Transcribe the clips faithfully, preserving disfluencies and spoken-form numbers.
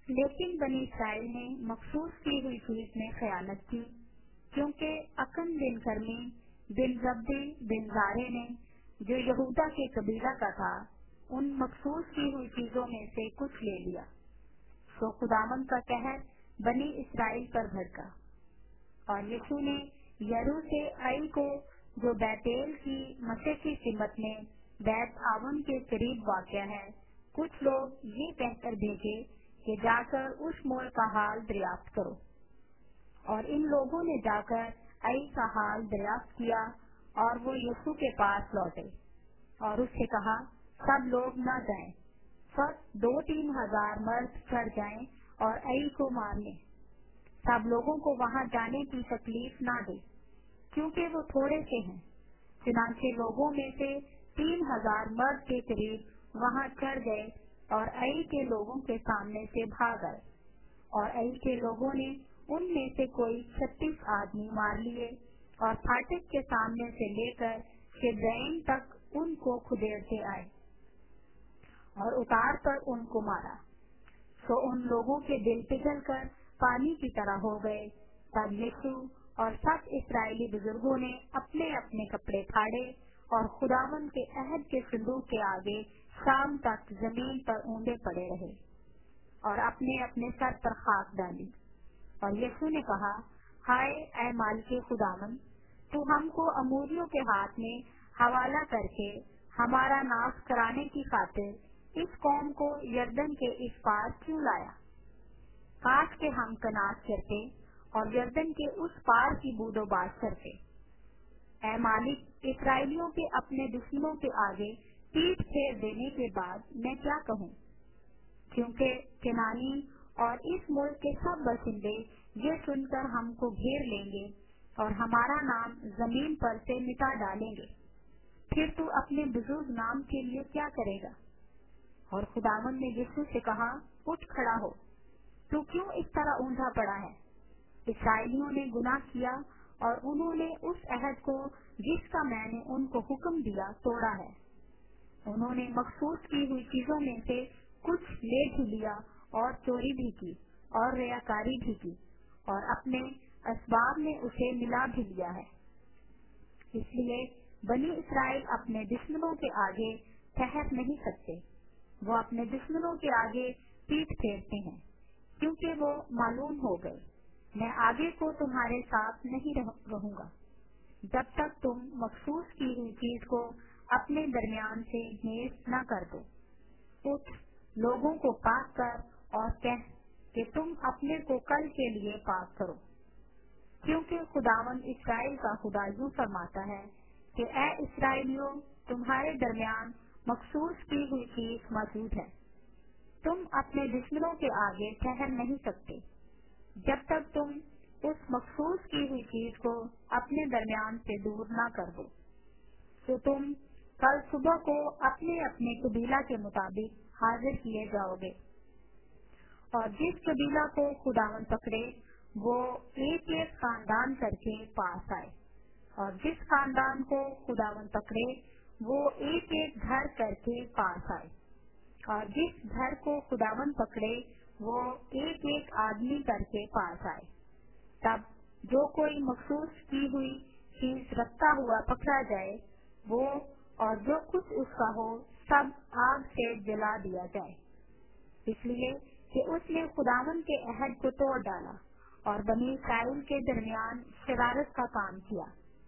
لیکن بنی اسرائیل نے مخصوص کی ہوئی چیز میں خیانت کی، کیونکہ اکن بن کرمی بن زبدی بن زارے نے، جو یہودا کے قبیلہ کا تھا، ان مخصوص کی ہوئی چیزوں میں سے کچھ لے لیا۔ تو خداوند کا قہر بنی اسرائیل پر بھڑکا، اور یسوع نے یرو سے آئی کو، جو بیتیل کی مشرقی سمت میں بیت آون کے قریب واقع ہے، کچھ لوگ یہ کہہ کر بھیجے کہ جا کر اس موڑ کا حال دریافت کرو۔ اور ان لوگوں نے جا کر آئی کا حال دریافت کیا، اور وہ یسوع کے پاس لوٹے اور اس سے کہا، سب لوگ نہ جائیں، فقط دو تین ہزار مرد چڑھ جائیں اور آئی کو مار لیں۔ سب لوگوں کو وہاں جانے کی تکلیف نہ دے، کیونکہ وہ تھوڑے سے ہیں۔ چنانچہ لوگوں میں سے تین ہزار مرد کے قریب وہاں چڑھ گئے اور آئی کے لوگوں کے سامنے سے بھاگ آئے، اور آئی کے لوگوں نے ان میں سے کوئی چھتیس آدمی مار لیے، اور پھاٹک کے سامنے سے لے کر شبرین تک ان کو کھدیڑتے آئے اور اتار کر ان کو مارا۔ تو ان لوگوں کے دل پگھل کر پانی کی طرح ہو گئے۔ تب یسوع اور سب اسرائیلی بزرگوں نے اپنے اپنے کپڑے پھاڑے اور خداوند کے عہد کے صندوق کے آگے شام تک زمین پر اونڈے پڑے رہے اور اپنے اپنے سر پر خاک ڈالی۔ اور یسوع نے کہا، ہائے اے مالک خداوند، تو ہم کو اموریوں کے ہاتھ میں حوالہ کر کے ہمارا ناش کرانے کی خاطر اس قوم کو یردن کے اس پار کیوں لایا؟ کاش کے ہم کناز کرتے اور یردن کے اس پار کی بود و باز کرتے۔ اے مالک، اسرائیلیوں کے اپنے دشمنوں کے آگے پیٹھ پھیر دینے کے بعد میں کیا کہوں؟ کیونکہ کنانی اور اس ملک کے سب باشندے یہ سن کر ہم کو گھیر لیں گے اور ہمارا نام زمین پر سے مٹا ڈالیں گے۔ پھر تو اپنے بزرگ نام کے لیے کیا کرے گا؟ اور خداوند نے یسوع سے کہا، اٹھ کھڑا ہو، تو کیوں اس طرح اونجا پڑا ہے؟ اسرائیلیوں نے گناہ کیا اور انہوں نے اس عہد کو جس کا میں نے ان کو حکم دیا توڑا ہے۔ انہوں نے مخصوص کی ہوئی چیزوں میں سے کچھ لے بھی لیا اور چوری بھی کی اور ریاکاری بھی کی، اور اپنے اسباب میں اسے ملا بھی لیا ہے۔ اس لیے بنی اسرائیل اپنے دشمنوں کے آگے ٹھہر نہیں سکتے، وہ اپنے دشمنوں کے آگے پیٹھ پھیرتے ہیں، کیونکہ وہ معلوم ہو گئے، میں آگے کو تمہارے ساتھ نہیں رہوں گا جب تک تم مخصوص کی ہوئی چیز کو اپنے درمیان سے نیز نہ کر دو۔ اٹھ، لوگوں کو پاک کر اور کہہ کہ تم اپنے کو کل کے لیے پاک کرو، کیونکہ خداوند اسرائیل کا خدا یوں فرماتا ہے کہ اے اسرائیلیوں، تمہارے درمیان مخصوص کی ہوئی چیز موجود ہے۔ تم اپنے دشمنوں کے آگے ٹھہر نہیں سکتے جب تک تم اس مخصوص کی ہوئی چیز کو اپنے درمیان سے دور نہ کر دو۔ تو تم کل صبح کو اپنے اپنے قبیلہ کے مطابق حاضر کیے جاؤ گے، اور جس قبیلہ کو خداوند پکڑے وہ ایک ایک خاندان کر کے پاس آئے، اور جس خاندان کو خداوند پکڑے وہ ایک ایک گھر کر کے پاس آئے، اور جس گھر کو خداوند پکڑے وہ ایک ایک آدمی کر کے پاس آئے۔ تب جو کوئی مخصوص کی ہوئی چیز رکھتا ہوا پکڑا جائے، وہ اور جو کچھ اس کا ہو سب آگ سے جلا دیا جائے، اس لیے کہ اس نے خداوند کے عہد کو توڑ ڈالا اور بنی اسرائیل کے درمیان شرارت کا کام کیا۔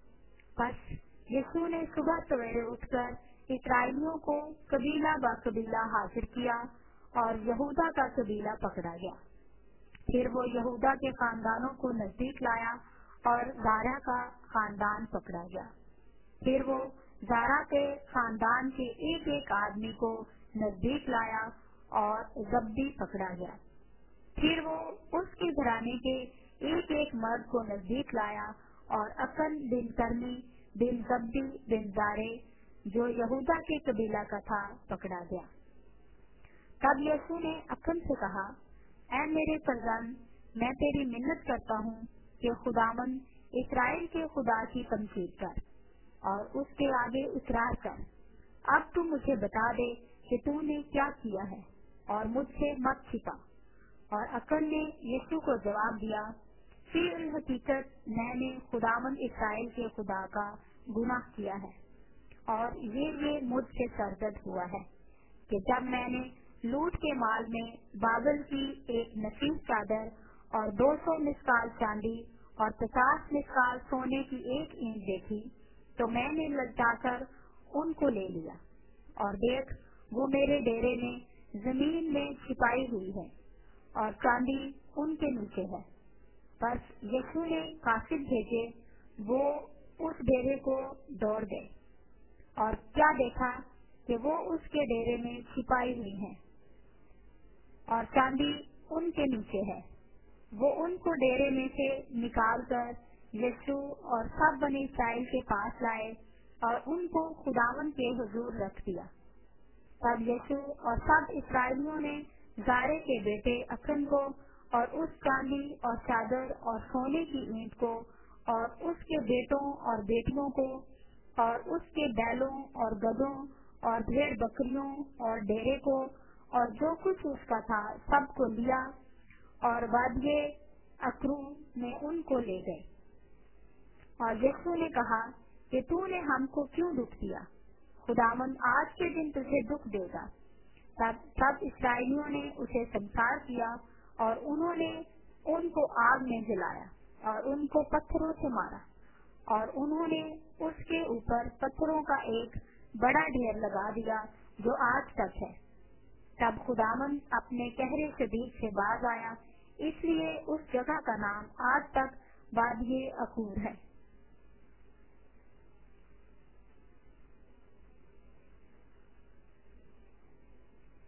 بس یسوع نے صبح سویرے اٹھ کر اسرائیلیوں کو قبیلہ با قبیلہ حاضر کیا، اور یہودا کا قبیلہ پکڑا گیا۔ پھر وہ یہودا کے خاندانوں کو نزدیک لایا اور زارا کا خاندان پکڑا گیا۔ پھر وہ زارا کے خاندان کے ایک ایک آدمی کو نزدیک لایا اور زبدی پکڑا گیا۔ پھر وہ اس کے گھرانے کے ایک ایک مرد کو نزدیک لایا، اور اکن بن کرمی بن زبدی بن زارے، جو یہودا کے قبیلہ کا تھا، پکڑا گیا۔ تب یسوع نے اکن سے کہا، اے میرے فرزند، میں تیری منت کرتا ہوں کہ خداوند اسرائیل کے خدا کی تمجید کر اور اس کے آگے اقرار کر۔ اب تو مجھے بتا دے کہ تو نے کیا کیا ہے، اور مجھ سے مت چھپا۔ اور اکن نے یسوع کو جواب دیا، فی الحقیقت میں نے خداوند اسرائیل کے خدا کا گناہ کیا ہے، اور یہ یہ مجھ سے سرزد ہوا ہے کہ جب میں نے لوٹ کے مال میں بابل کی ایک نفیس چادر اور دو سو مسکال چاندی اور پچاس مسکال سونے کی ایک اینٹ دیکھی تو میں نے للچا کر ان کو لے لیا، اور دیکھ وہ میرے ڈیرے میں زمین میں چھپائی ہوئی ہے اور چاندی ان کے نیچے ہے۔ بس یسوع نے قاصد بھیجے، وہ اس ڈیرے کو دوڑ گئے اور کیا دیکھا کہ وہ اس کے ڈیرے میں چھپائی ہوئی ہیں اور چاندی ان کے نیچے ہے۔ وہ ان کو ڈیرے میں سے نکال کر یسوع اور سب بنی اسرائیل کے پاس لائے اور ان کو خداوند کے حضور رکھ دیا۔ تب یسوع اور سب اسرائیلیوں نے زارے کے بیٹے اکن کو اور اس چاندی اور چادر اور سونے کی اینٹ کو اور اس کے بیٹوں اور بیٹیوں کو اور اس کے بیلوں اور گدھوں اور بھیڑ بکریوں اور ڈیرے کو اور جو کچھ اس کا تھا سب کو لیا اور وادی اکرو میں ان کو لے گئے۔ اور یسوع نے کہا کہ تو نے ہم کو کیوں دکھ دیا؟ خداوند آج کے دن تجھے دکھ دے گا۔ تب سب اسرائیلیوں نے اسے سنسار کیا اور انہوں نے ان کو آگ میں جلایا اور ان کو پتھروں سے مارا، اور انہوں نے اس کے اوپر پتھروں کا ایک بڑا ڈھیر لگا دیا جو آج تک ہے۔ تب خداوند اپنے قہر شدید سے باز آیا، اس لیے اس جگہ کا نام آج تک وادی اکور ہے۔